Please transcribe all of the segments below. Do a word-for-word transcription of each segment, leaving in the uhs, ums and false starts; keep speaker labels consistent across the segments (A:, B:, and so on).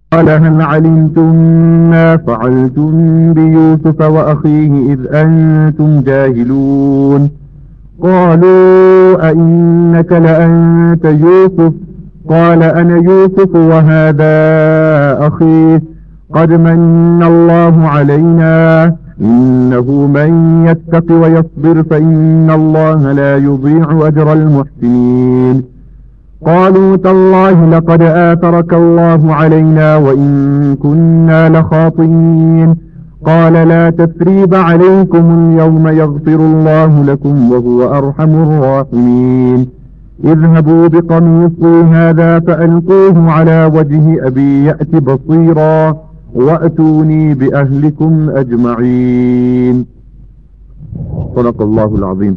A: قال هل علمتم ما فعلتم بيوسف وأخيه إذ أنتم جاهلون قالوا أئنك لأنت يوسف قال أنا يوسف وهذا أخي قد من الله علينا إنه من يتق ويصبر فإن الله لا يضيع أجر المحسنين قالوا تالله لقد آثرك الله علينا وإن كنا لخاطئين قال لا تثريب عليكم اليوم يغفر الله لكم وهو أرحم الراحمين اذهبوا بقميصي هذا فألقوه على وجه أبي يأت بصيرا وأتوني بأهلكم أجمعين. صدق الله العظيم.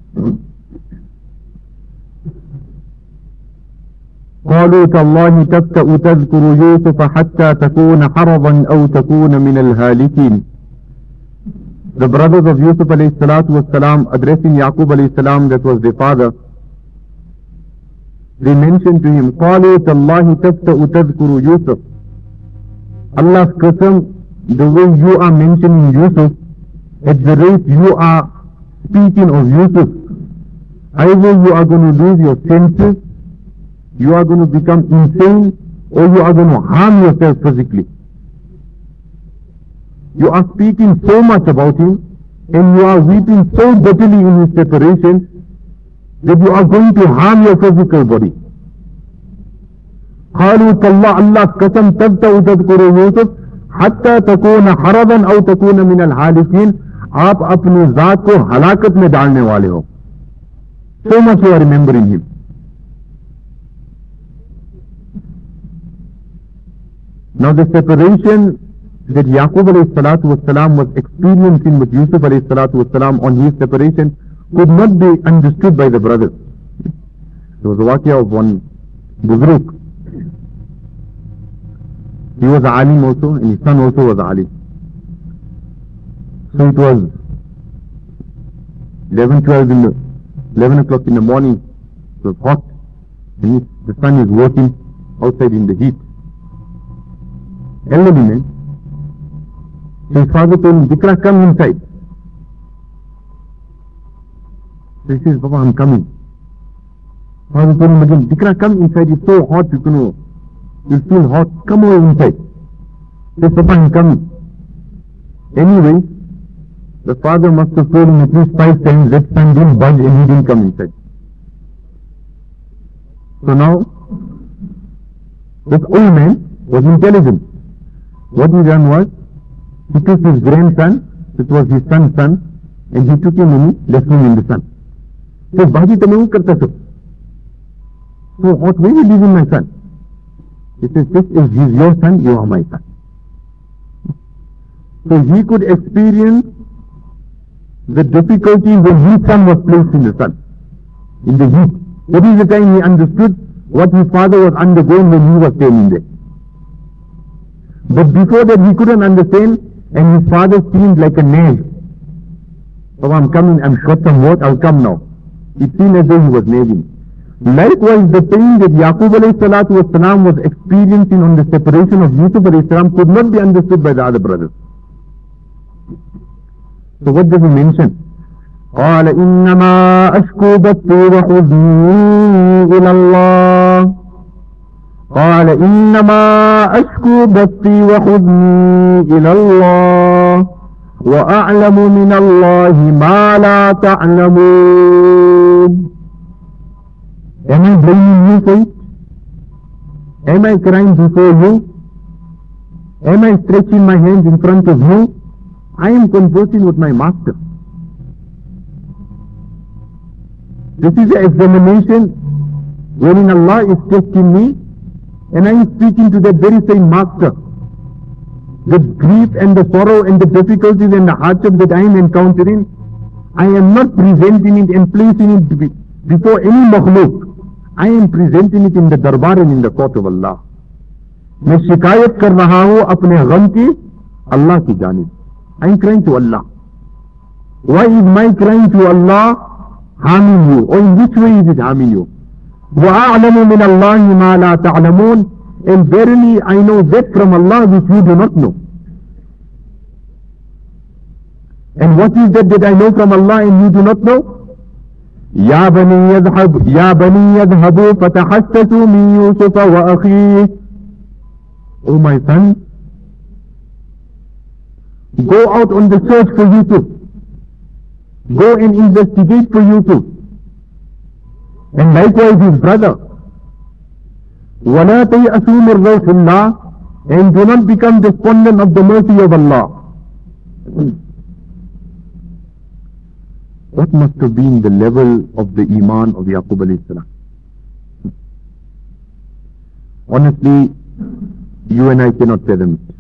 A: قالوا تالله تفتأ تذكر يوسف حتى تكون حرضا أو تكون من الهالكين. The brothers of Yusuf alayhi salatu was salam addressing Yaqub alayhi salam, that was their father, they mentioned to him, قالوا تالله تفتأ تذكر يوسف. Allah's qasam, the way you are mentioning Yusuf, at the rate you are speaking of Yusuf, either you are going to lose your senses, you are going to become insane, or you are going to harm yourself physically. You are speaking so much about him, and you are weeping so bitterly in his separation, that you are going to harm your physical body. قالوا تالله الله قسم تبدأ تذكر يوسف حتى تكون حرضا أو تكون من الحالكين. आप अपनी जात को हलाकत में डालने वाले हो. So much you are remembering him. Now the separation that Yaqub alayhi salatu was salam was experiencing with Yusuf alayhi salatu was salam on his separation could not be understood by the brothers. There was a waqia of one Buzruk. He was a alim also, and his son also was a alim. So it was eleven, twelve in the, eleven o'clock in the morning. It was hot, and the sun is working outside in the heat. Elderly man. So his father told him, Dikra, come inside. So he says, Papa, I'm coming. Father told him again, Dikra, come inside, it's so hot, you know, you feel hot, come over inside. He says, Papa, I'm coming. Anyway, the father must have told him at least five times, that son didn't budge and he didn't come inside. So now, this old man was intelligent. What he done was, he took his grandson, it was his son's son, and he took him and he left him in the sun. He says, Baji, tame wo karta ho? So what, where are you leaving my son? He says, this is he's your son, you are my son. So he could experience the difficulty when his son was placed in the sun, in the heat. That is the time he understood what his father was undergoing when he was standing there. But before that he couldn't understand, and his father seemed like a nail. So I'm coming, I'm short some work, I'll come now. It seemed as though he was nailing. Likewise, the pain that Yaqub alayhi salatu wasalam was experiencing on the separation of Yusuf alayhi salam could not be understood by the other brothers. So what does he mention? قال إنما أشكو بثي وحزني إلى الله قال إنما أشكو بثي وحزني إلى الله وأعلم من الله ما لا تعلمون. Am I blaming you for it? Am I crying before you? Am I stretching my hands in front of you? I am conversing with my master. This is an examination wherein Allah is testing me, and I am speaking to that very same master. The grief and the sorrow and the difficulties and the hardship that I am encountering, I am not presenting it and placing it before any makhluk. I am presenting it in the darbar and in the court of Allah. मैं शिकायत कर रहा हूँ अपने गम की अल्लाह की जानिब. I am crying to Allah. Why is my crying to Allah harming you? Or in which way is it harming you? وَأَعْلَمُ مِنَ اللَّهِ مَا لَا تَعْلَمُونَ. and verily I know that from Allah which you do not know. And what is that that I know from Allah and you do not know? يا بني يذهب يا بني يذهبوا فتحسسوا من يوسف وأخيه. Oh my son, go out on the search for Yusuf. Go and investigate for Yusuf. And likewise his brother. وَلَا تَيْأَسُوا مِنْ رَوْحِ اللَّهِ. And do not become despondent of the mercy of Allah. What must have been the level of the Iman of Yaqub alayhi salam? Honestly, you and I cannot fathom it.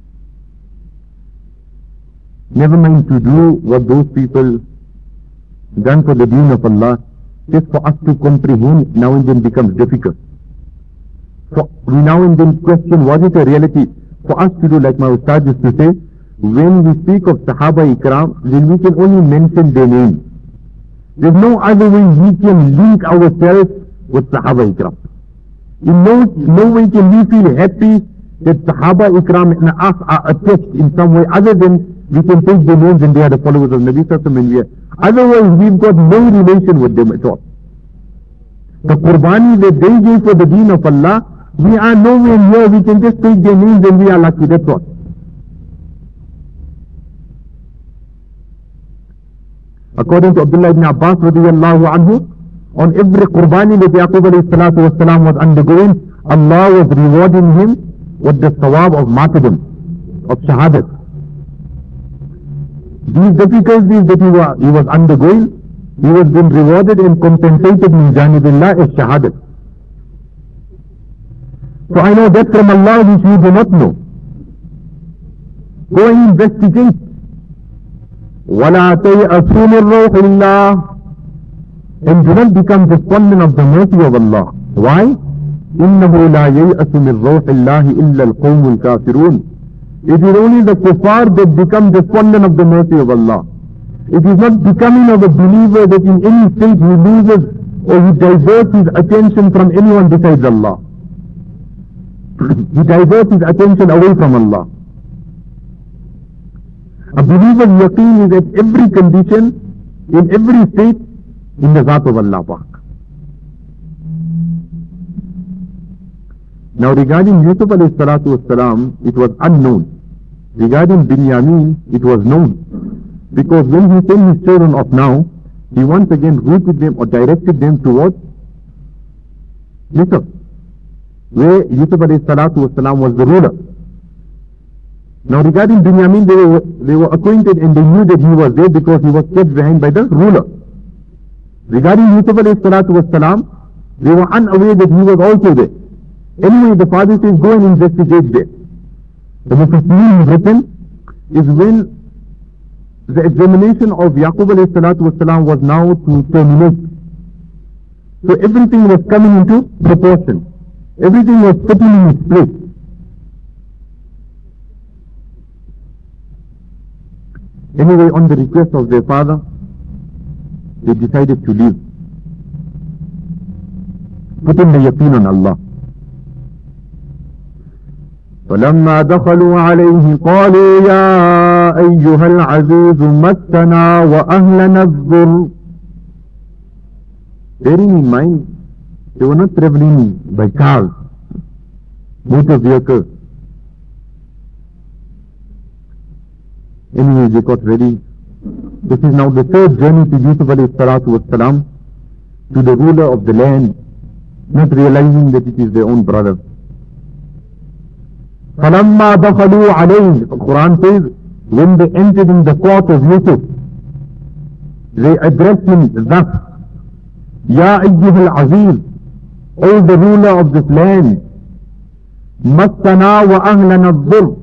A: Never mind to do what those people done for the deen of Allah. Just for us to comprehend now and then becomes difficult. For we now and then question what is a reality. For us to do like my Ustad used to say, when we speak of Sahaba Ikram, then we can only mention their names. There's no other way we can link ourselves with Sahaba Ikram. In no, no way can we feel happy that Sahaba Ikram and us are attached in some way other than we can take their names and they are the followers of Nabi Sallallahu Alaihi Wasallam. Otherwise we've got no relation with them at all. The Qurbani that they gave for the deen of Allah, we are nowhere near, we can just take their names and we are lucky, that's all. According to Abdullah ibn Abbas radiyallahu anhu, on every Qurbani that Yaqub alayhi salatu wasalam was undergoing, Allah was rewarding him with the sawab of martyrdom, of shahadat. These difficulties that he was, he was undergoing, he was being rewarded and compensated min janibillah as shahadat. So I know that from Allah which you do not know. Go and investigate. وَلَا تَيْأَسُوا مِنْ رَوْحِ اللَّهِ. And do not become despondent of the mercy of Allah. Why? إِنَّهُ لَا يَيْأَسُ مِنْ رَوْحِ اللَّهِ إِلَّا الْقَوْمُ الْكَافِرُونَ. It is only the kuffar that become despondent of the mercy of Allah. It is not becoming of a believer that in any state he loses or he diverts his attention from anyone besides Allah. He diverts his attention away from Allah. A believer's yaqeen is at every condition, in every state, in the Zat of Allah Pak. Now regarding Yusuf alayhi salatu wasalam, it was unknown. Regarding Binyamin, it was known. Because when he sent his children off now, he once again routed them or directed them towards Yusuf, where Yusuf alayhi salatu wasalam was the ruler. Now regarding Binyamin, they were, they were acquainted and they knew that he was there because he was kept behind by the ruler. Regarding Yusuf alayhi salatu wasalam, they were unaware that he was also there. Anyway, the father says, go and investigate there. The Mufassirin have written is when the examination of Yaqub alayhi salatu wasalam was now to terminate. So everything was coming into proportion. Everything was fitting in its place. Anyway, on the request of their father, they decided to leave. Putting the yaqeen on Allah. فلما دخلوا عليه قالوا يا أيها العزيز مسنا وأهلنا الضر. Bearing in mind, they were not traveling by cars, motor vehicles. Anyway, they got ready. This is now the third journey to Yusuf alayhi salatu wasalam, to the ruler of the land, not realizing that it is their own brother. فَلَمَّا دَخَلُوا عَلَيْهِ, the Quran says, when they entered in the court of Yusuf, they addressed him thus, Ya ayyuhal aziz, O the ruler of this land, Massana wa ahlana ad-dhurr.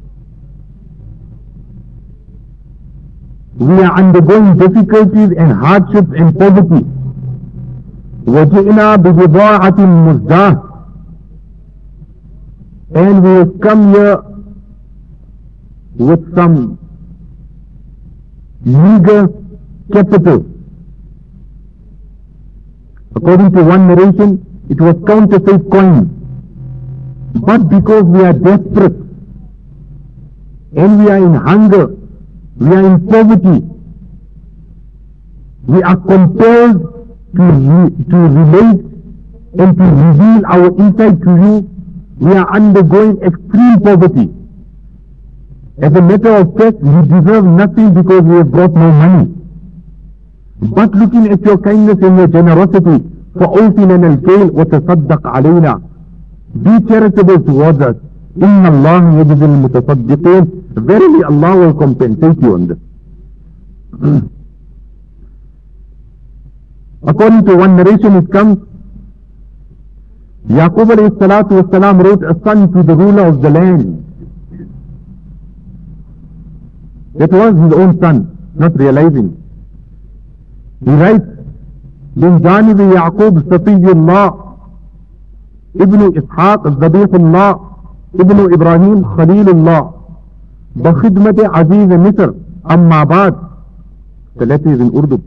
A: We are undergoing difficulties and hardships and poverty. وَجِئْنَا بِبِضَاعَةٍ مُزْدَاةٍ. And we have come here with some meager capital. According to one narration, it was counterfeit coin. But because we are desperate and we are in hunger, we are in poverty, we are compelled to, re to relate and to reveal our insight to you. We are undergoing extreme poverty. As a matter of fact, we deserve nothing because we have brought no money. But looking at your kindness and your generosity, فَأَوْفِ لَنَا الْكَيْلَ وَتَصَدَّقْ عَلَيْنَا. Be charitable towards us. إِنَّ اللَّهَ يَجْزِي الْمُتَصَدِّقِينَ. Verily Allah will compensate you on this. According to one narration, it comes, Yaqub alayhi salatu wasalam wrote a son to the ruler of the land. That was his own son, not realizing. He writes, من جانب يعقوب صفي الله ابن إسحاق ذبيح الله ابن إبراهيم خليل الله بخدمة عزيز مصر أما بعد. The letter is in Urdu.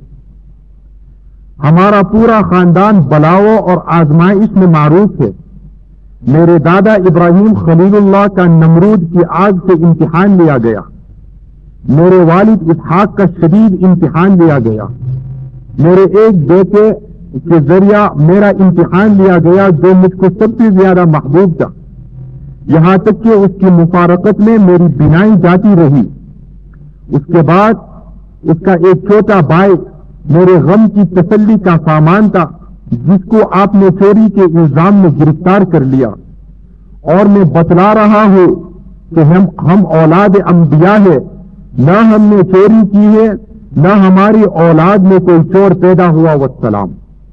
A: हमारा पूरा खानदान बलाओं और आजमाइश में मारूफ है. मेरे दादा इब्राहिम खलीलुल्लाह का नमरूद की आग से इम्तिहान लिया गया. मेरे वालिद इसहाक का शदीद इम्तिहान लिया गया. मेरे एक बेटे के जरिया मेरा इम्तिहान लिया गया जो मुझको सबसे ज्यादा महबूब था. यहां तक कि उसकी मुफारकत में मेरी बिनाई जाती रही. उसके बाद उसका एक छोटा भाई मेरे गम की तसल्ली का सामान था, जिसको आपने चोरी के इल्जाम में गिरफ्तार कर लिया. और मैं बतला रहा हूं कि हम हम औलाद अंबिया है, न हमने चोरी की है, न हमारी औलाद में कोई चोर पैदा हुआ. वस्सलाम.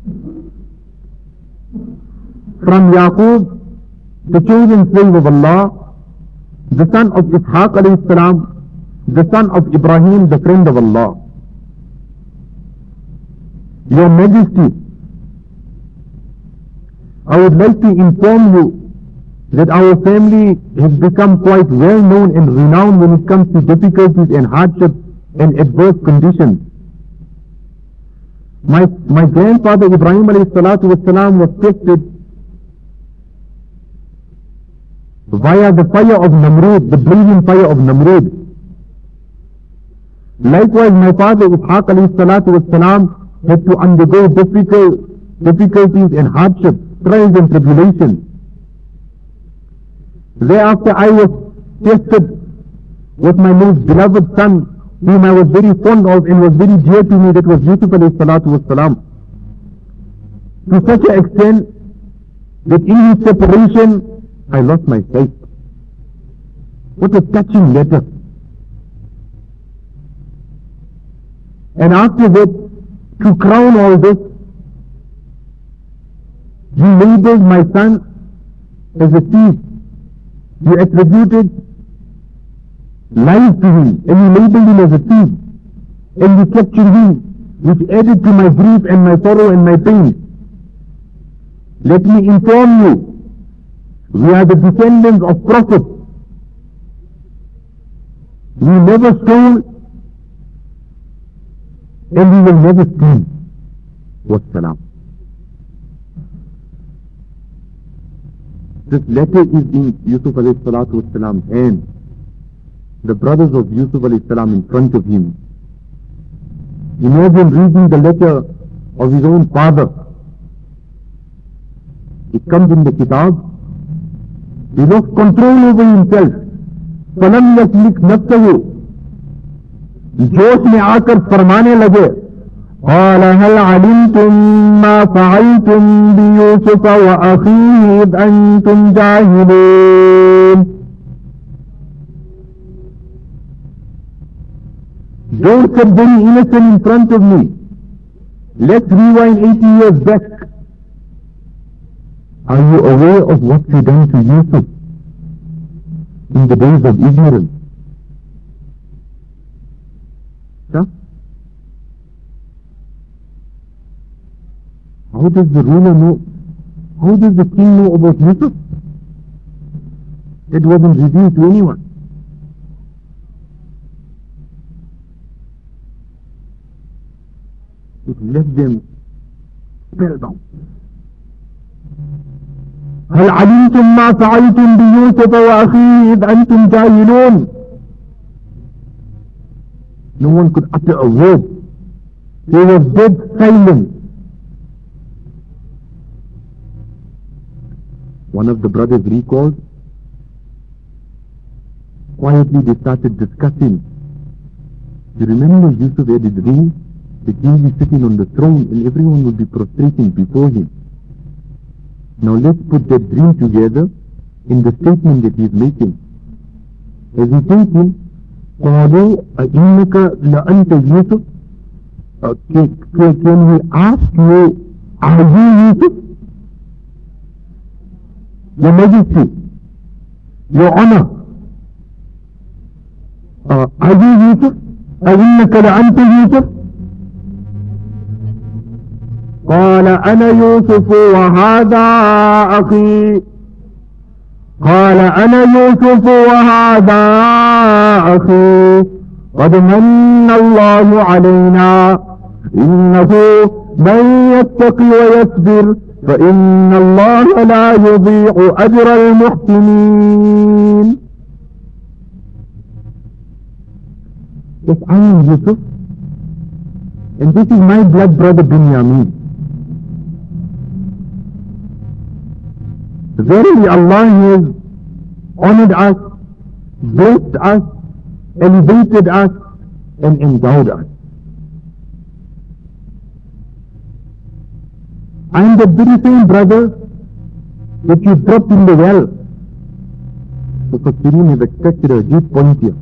A: From Yaqub, the chosen slave of Allah, the son of Ishaq alayhi salam, the son of Ibrahim, the friend of Allah. Your Majesty, I would like to inform you that our family has become quite well known and renowned when it comes to difficulties and hardships and adverse conditions. My, my grandfather Ibrahim alayhi salatu wasalam was tested via the fire of Namrud, the blazing fire of Namrud. Likewise, my father Ishaq alayhi salatu wasalam had to undergo difficult, difficulties and hardships, trials and tribulations. Thereafter I was tested with my most beloved son, whom I was very fond of and was very dear to me, that was Yusuf alayhi salatu wasalam. To such an extent that in his separation I lost my sight. What a touching letter. And after that, to crown all this, you labeled my son as a thief. You attributed lies to him and you labeled him as a thief. And you captured him, which added to my grief and my sorrow and my pain. Let me inform you, we are the descendants of prophets. We never stole and we will never steal. Wassalam. This letter is in Yusuf alayhi salatu wassalam's hand. The brothers of Yusuf alayhi salam in front of him. Imagine reading the letter of his own father. It comes in the kitab. He lost control over himself. فَلَمْ يَسْلِكْ نَفْسَهُ. जोश में आकर फरमाने लगे, قال هل علمتم ما فعلتم بيوسف وأخيه إذ أنتم جاهلون. Don't get very innocent in front of me. Let's rewind eighty years back. Are you aware of what we done to Yusuf in the days of ignorance? Huh? How does the ruler know? How does the king know about Yusuf? It wasn't revealed to anyone. It left them spellbound. هل علمتم ما فعلتم بيوسف وأخيه إذ أنتم جاهلون. No one could utter a word. They were dead silent. One of the brothers recalled, quietly they started discussing. You remember Yusuf had his dream? The king is sitting on the throne and everyone will be prostrating before him. Now let's put that dream together in the statement that he is making. As he told him, قالوا أئنك لأنت يوسف. Can we ask you, are you Yusuf? Your Majesty, Your Honor, uh, are you Yusuf? أئنك لأنت يوسف؟ قال أنا يوسف وهذا أخي. قال أنا يوسف وهذا أخي قد من الله علينا إنه من يتقي ويصبر فإن الله لا يضيع أجر المحسنين. Yes, I am Yusuf, and this is my blood brother Binyamin. Verily Allah has honored us, blessed us, elevated us, and endowed us. I am the very same brother that you dropped in the well. So Mufassirin have extracted a deep point here.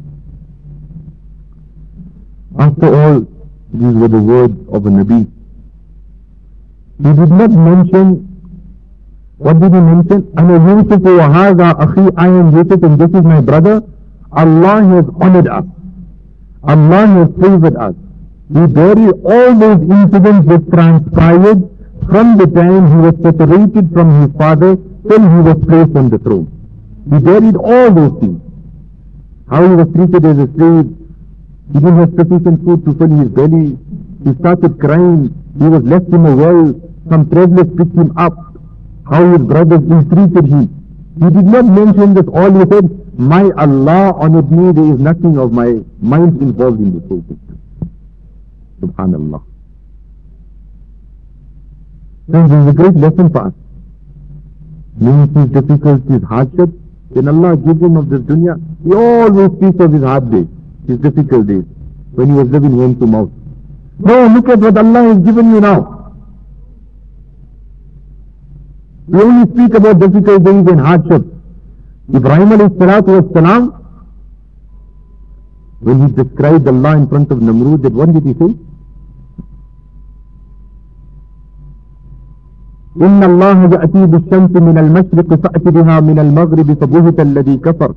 A: After all, these were the words of a Nabi. He did not mention, what did he mention? Ana Yusuf wa hadha akhi, I am Yusuf and this is my brother. Allah has honored us. Allah has favored us. We bury all those incidents that transpired from the time he was separated from his father till he was placed on the throne. He buried all those things. How he was treated as a slave. He didn't have sufficient food to fill his belly. He started crying. He was left in a well. Some travelers picked him up. How his brothers entreated him. He did not mention this. All he said, my Allah honored me. There is nothing of my mind involved in this whole thing. Subhanallah. Friends, this is a great lesson for us. When he sees difficulties, hardships, then Allah gives him of this dunya. He always speaks of his hard days, his difficult days, when he was living hand to mouth. No, look at what Allah has given you now. We only speak about difficult days and hardships. Ibrahim alayhi salatu was salam, when he described Allah in front of Namrud, that what did he say? إن الله يأتي بالشمس من المشرق فأتي بها من المغرب فبهت الذي كفر.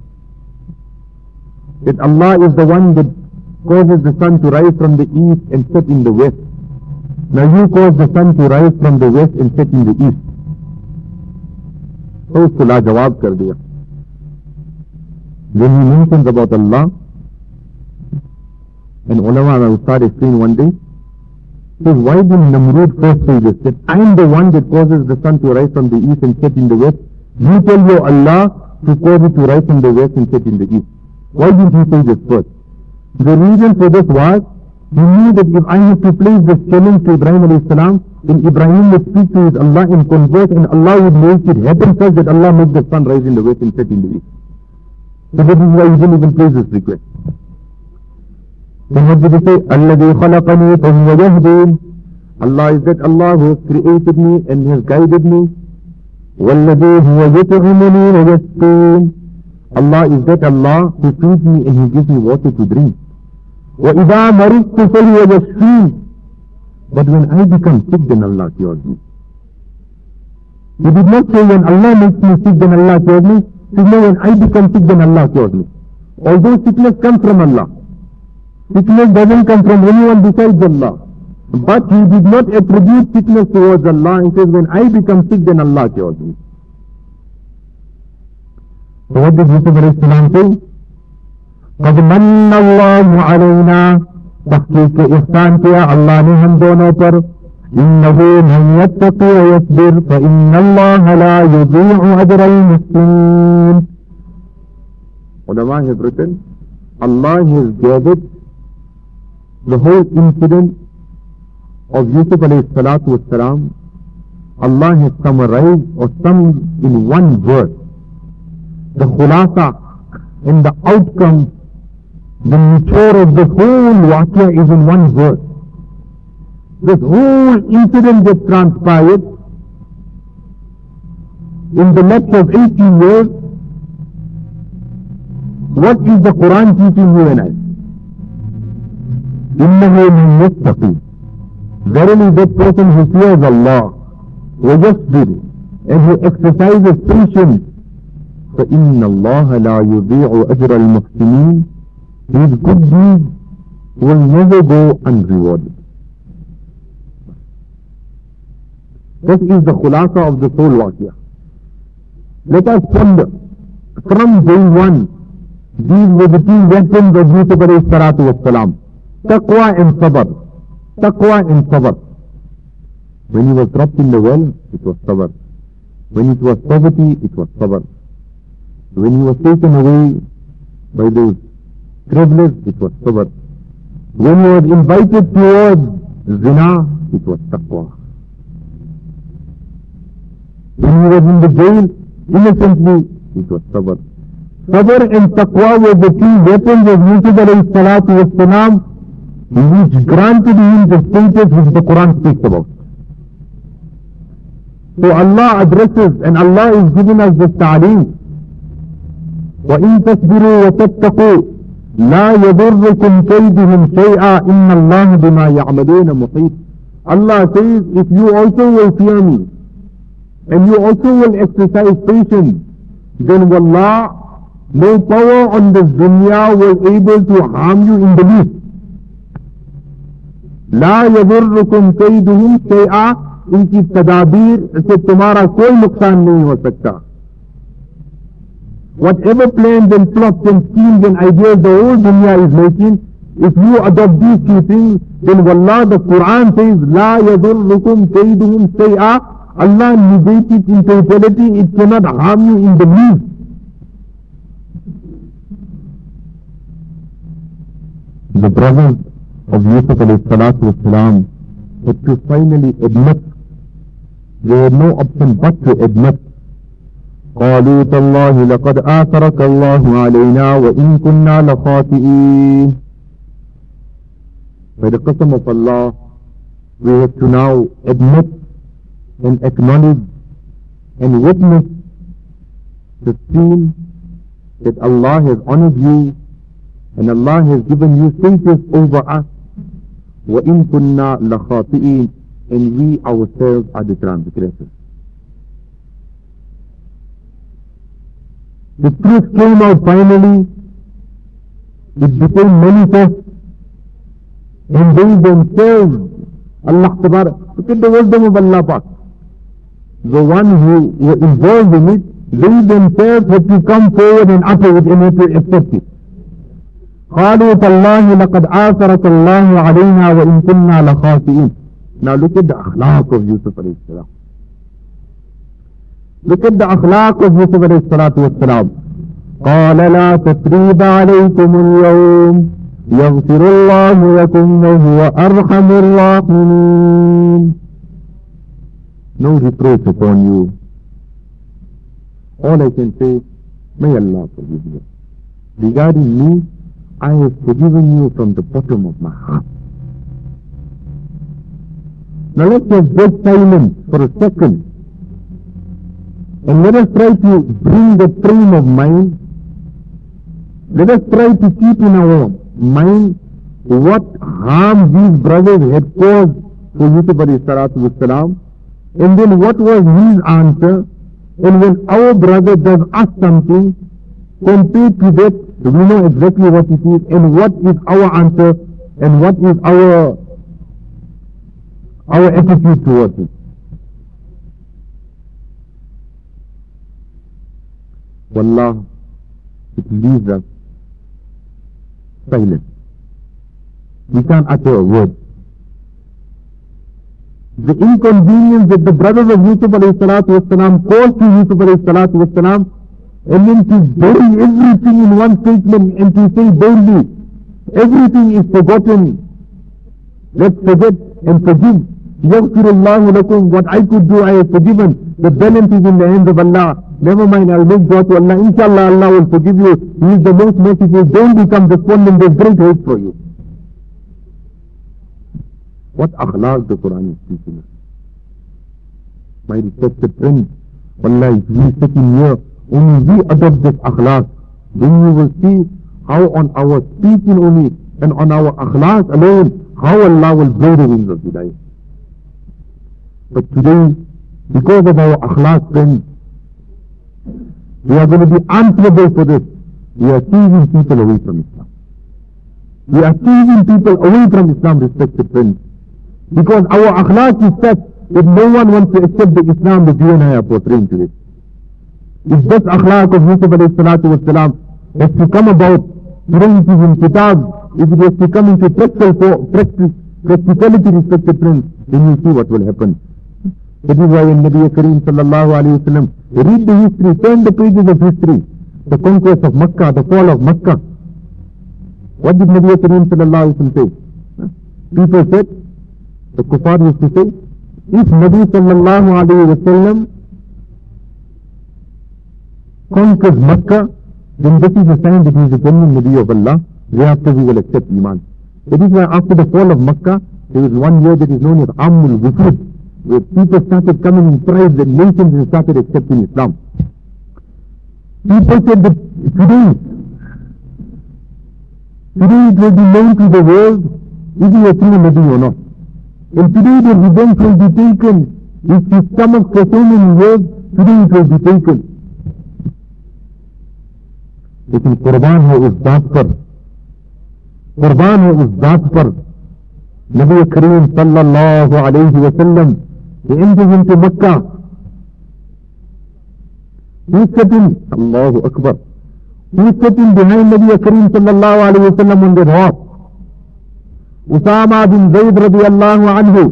A: That Allah is the one that causes the sun to rise from the east and set in the west. Now you cause the sun to rise from the west and set in the east. So उसको लाजवाब कर दिया. When he mentions about Allah, and ulama will start explaining one day, so why did Namrud first say this? That I am the one that causes the sun to rise from the east and set in the west. You tell your Allah to cause it to rise from the west and set in the east. Why did he say this first? The reason for this was, he knew that if I have to place this challenge to Ibrahim alayhi salam, then Ibrahim would speak to his Allah in converse and Allah would make it happen such that Allah make the sun rise in the west and set in the east. So that is why he didn't even place this request. Then what did he say? الَّذِي خَلَقَنِي فَهُوَ يَهْدِينِ. Allah is that Allah who has created me and has guided me. وَالَّذِي هُوَ يُطْعِمُنِي وَيَسْقِينِ. Allah is that Allah who feeds me and He gives me water to drink. وَإِذَا مَرِضْتُ فَهُوَ يَشْفِينِ. But when I become sick, then Allah cures me. He did not say when Allah makes me sick, then Allah cures me. He said no, when I become sick, then Allah cures me. Although sickness comes from Allah. Sickness doesn't come from anyone besides Allah. But he did not attribute sickness towards Allah. He says, when I become sick, then Allah cures me. So what did Yusuf alayhi salam say? قَدْ مَنَّ اللَّهُ عَلَيْنَا. تحقیق کے احسان کیا اللہ نے ہم دونوں پر. إنه من يتقي ويصبر فإن الله لا يضيع أجر المحسنين. Ulama has written, Allah has gathered the whole incident of Yusuf alayhi salatu wassalam. Allah has summarized or summed in one verse the khulasa and the outcome, the nature of the whole waqia is in one verse. This whole incident that transpired in the lapse of eighteen years, what is the Quran teaching you and I? إِنَّهُ مِنْ يَتَّقِي. Verily that person who fears Allah, وَيَصْبِرُ, and who exercises patience, فَإِنَّ اللَّهَ لَا يُضِيعُ أَجْرَ الْمُحْسِنِينَ. His good deeds will never go unrewarded. This is the khulasa of the whole waqia. Let us ponder. From day one, these were the two weapons of Yusuf alayhi salatu wassalam. Taqwa and sabr. Taqwa and sabr. When he was dropped in the well, it was sabr. When it was poverty, it was sabr. When he was taken away by those travelers, it was sabr. When he was invited towards zina, it was taqwa. When he was in the jail, innocently, it was sabr. Sabr and taqwa were the two weapons of Yusuf alayhi salatu wassalam, which granted him the status which the Quran speaks about. So Allah addresses and Allah is giving us this ta'aleem. وَإِن تَصْبِرُوا وَتَتَّقُوا لَا يَضُرُّكُمْ كَيْدُهُمْ شَيْئًا إِنَّ اللَّهَ بِمَا يَعْمَلُونَ مُحِيطٌ. Allah says, if you also will fear me, and you also will exercise patience, then wallah, no power on this dunya will able to harm you in the least. لا يضركم كيدهم شيئا, इनकी तदाबीर से तुम्हारा कोई नुकसान नहीं हो सकता. Whatever plans and plots and schemes and ideas the whole dunya is making, if you adopt these two things, then wallah, the Quran says, لا يضركم كيدهم شيئا. Allah negates it in totality, it cannot harm you in the least. The brothers of Yusuf alayhi salatu wassalam had to finally admit, they had no option but to admit, قالوا تالله لقد آثرك الله علينا وإن كنا لخاطئين. By the qasam of Allah, we have to now admit and acknowledge and witness the sin that Allah has honored you and Allah has given you status over us. وَإِن كُنَّا لَخَاطِئِينَ, and we ourselves are the transgressors. The truth came out finally, it became manifest, and they themselves, Allah Tabarak, look at the wisdom of Allah Pak. The one who were involved in it, they themselves had to come forward and utter it and had to accept it. قالوا تالله لقد آثرك الله علينا وإن كنا لخاطئين. Now look at the akhlaq of Yusuf alayhi salam. Look at the akhlaq of Yusuf alayhi salatu wassalam. قال لا تثريب عليكم اليوم يغفر الله لكم وهو أرحم الراحمين. No reproach upon you. All I can say, may Allah forgive you. Regarding me, I have forgiven you from the bottom of my heart. Now let's just get silent for a second and let us try to bring the frame of mind. Let us try to keep in our mind what harm these brothers had caused for Yusuf alayhi salatu wassalam, and then what was his answer, and when our brother does us something, compared to that, we know exactly what it is, and what is our answer, and what is our our attitude towards it. Wallah, it leaves us silent. We can't utter a word. the inconvenience that the brothers of Yusuf alayhi salatu wasalam caused to Yusuf alayhi salatu wasalam, and then to bury everything in one statement and to say boldly, everything is forgotten. Let's forget and forgive. Yaghfirullahu lakum, what I could do I have forgiven. The balance is in the hands of Allah. Never mind, I'll make dua to Allah. Inshallah, Allah will forgive you. He is the most merciful. Don't become despondent. There's great hope for you. What akhlaq the Quran is teaching us. My respected friends, Wallahi, if we sitting here, only we adopt this akhlaq, then you will see how on our speaking only and on our akhlaq alone, how Allah will blow the wings of Hidayah. But today, because of our akhlaq, friends, we are going to be answerable for this. We are teasing people away from Islam. We are teasing people away from Islam, respected friends. Because our akhlaq is such that no one wants to accept the Islam that you and I are portraying today. If this akhlaq of Yusuf alayhi salatu wasalam has to come about, today it is in kitab, if it has to come into practical, practice, practicality, respected friends, then you see what will happen. That is why in Nabi Kareem sallallahu alayhi wa sallam, read the history, turn the pages of history, the conquest of Makkah, the fall of Makkah. What did Nabi Kareem sallallahu alayhi wa sallam say? People said, the kuffar used to say, if Nabi sallallahu alayhi wa sallam conquers Makkah, then this is a sign that he is a genuine Nabi of Allah. Thereafter we will accept Iman. That is why after the fall of Makkah, there is one year that is known as Ammul Wufud, where people started coming in tribes and nations and started accepting Islam. People said that today, today it will be known to the world if he is a true Nabi or not. And today the revenge will be taken. If his stomach for so many years, today it will be taken. लेकिन कुर्बान है उस बात पर, कुर्बान है उस बात पर, नबी करीम सल्लल्लाहु अलैहि वसल्लम, he enters into Makkah. He is sitting, Allahu Akbar, he is sitting behind Nabi Kareem sallallahu alaihi wasallam on the horse. Usama bin Zayd radiyallahu anhu,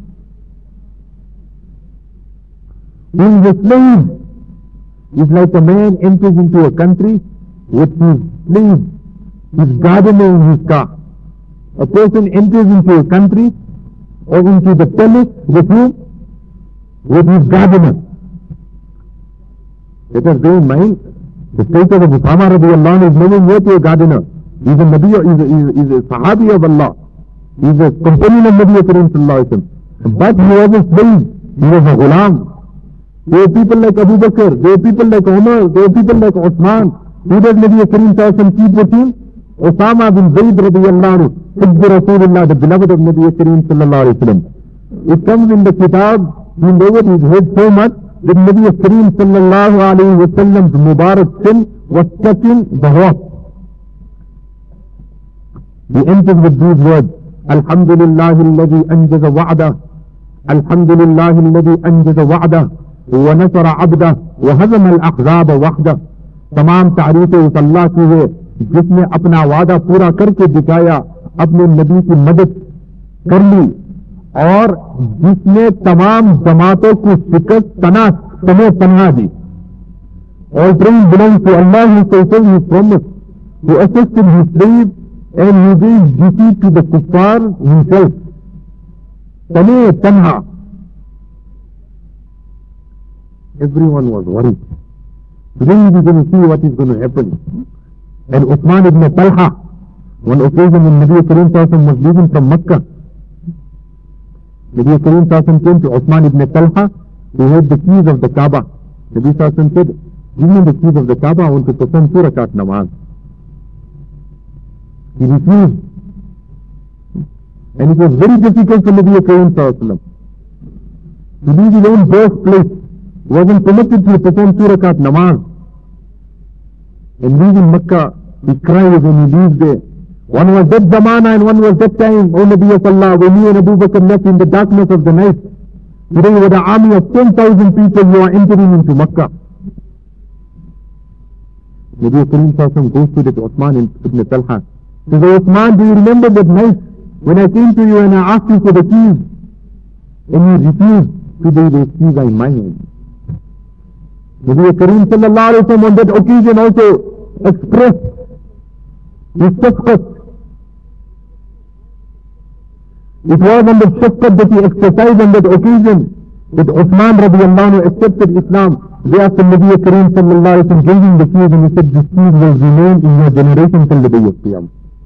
A: who is a slave, is like a man enters into a country with his slave, his gardener in his car. A person enters into a country or into the palace with whom? With his gardener. Let us bear in mind, the status of Usama radiallahu anhu is nowhere near to a gardener. He is a Nabi, he is a, he is a, he is a Sahabi of Allah. He is a companion of Nabi Kareem sallallahu alaihi wasallam. But he was a slave, he was a ghulam. There were people like Abu Bakr, there were people like Umar, there were people like Uthman. Who does Nabi Kareem sallallahu alaihi wasallam keep with him? Usama bin Zayd radiyallahu anhu, Hibbi Rasulullah, the beloved of Nabi Kareem sallallahu alaihi wasallam. It comes in the kitab, he lowered his head so much that Nabi Kareem sallallahu alaihi wasallam's Mubarak sin was touching the horse. He enters with these words, Alhamdulillah alladhi anjaza wa'dah, Alhamdulillah alladhi anjaza wa'dah, wa nasara abdah, wa hazama al-aqzaba wahdah. तमाम तारीफें उस अल्लाह की है जिसने अपना वादा पूरा करके दिखाया, अपने नबी की मदद कर ली और जिसने तमाम जमातों को शिकस्त तना तने पन्हा दी. All praise belongs to Allah who fulfilled his promise, who assisted his slave and who gave defeat to the kuffar himself. Tane tanha. Everyone was worried. Today we are going to see what is going to happen. And Uthman ibn Talha, one occasion when Nabi Kareem sallallahu alaihi wasallam was leaving from Makkah, Nabi Kareem sallallahu alaihi wasallam came to Uthman ibn Talha, who had the keys of the Kaaba. Nabi sallallahu alaihi wasallam said, give me the keys of the Kaaba, I want to perform two rakat namaz. He refused. And it was very difficult for Nabi Kareem sallallahu alaihi wasallam to leave his own birthplace. He wasn't permitted to perform two rakat namaz. And leaving Makkah, he cries when he leaves there. One was that zamana and one was that time, O Nabi of Allah, when you and Abu Bakr left in the darkness of the night. Today with an army of ten thousand people, you are entering into Makkah. Nabi Kareem sallallahu alaihi wasallam goes to the Uthman ibn Talha. He says, Uthman, do you remember that night when I came to you and I asked you for the keys? and he refused to be received by my hand. Nabi Kareem sallallahu alayhi wa sallam on that occasion also expressed his shafqat. It was on the shafqat that he exercised on that occasion that Uthman radiallahu anhu accepted Islam. Thereafter Nabi Kareem sallallahu alayhi wa sallam gave him the keys and he said, this keys will remain in your generation till the day of Qiyamah.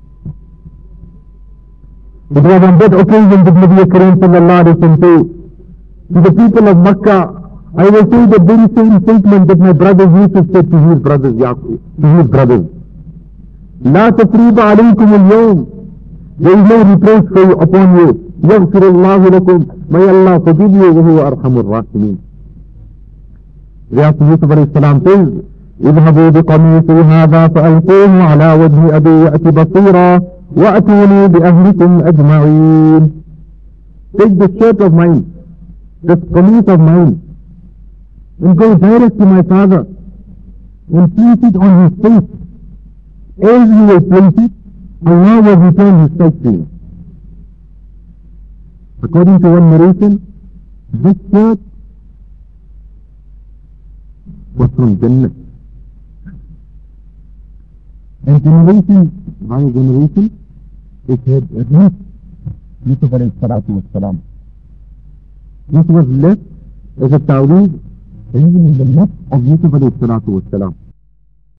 A: It was on that occasion that Nabi Kareem sallallahu alayhi wa sallam said to the people of Makkah, I will say the very same statement that my brother Yusuf said to his brothers, Yaqub, to his brothers. لا تثريب عليكم اليوم. There is no reproach for you, upon you. يغفر الله لكم. May Allah forgive you, وهو أرحم الراحمين. Thereafter Yusuf alayhi salam says, اذهبوا بقميصي هذا فألقوه على وجه أبي يأتي بصيرا وأتوني بأهلكم أجمعين. Take the shirt of mine, the qameez of mine, and go direct to my father and place it on his face. As you will place it, Allah will return his sight to you. According to one narration, this shirt was from Jannah. And generation by generation, it had reached Yusuf alayhi salatu was salam. This was left as a tawreed even in the neck of Yusuf alayhi salatu was salam.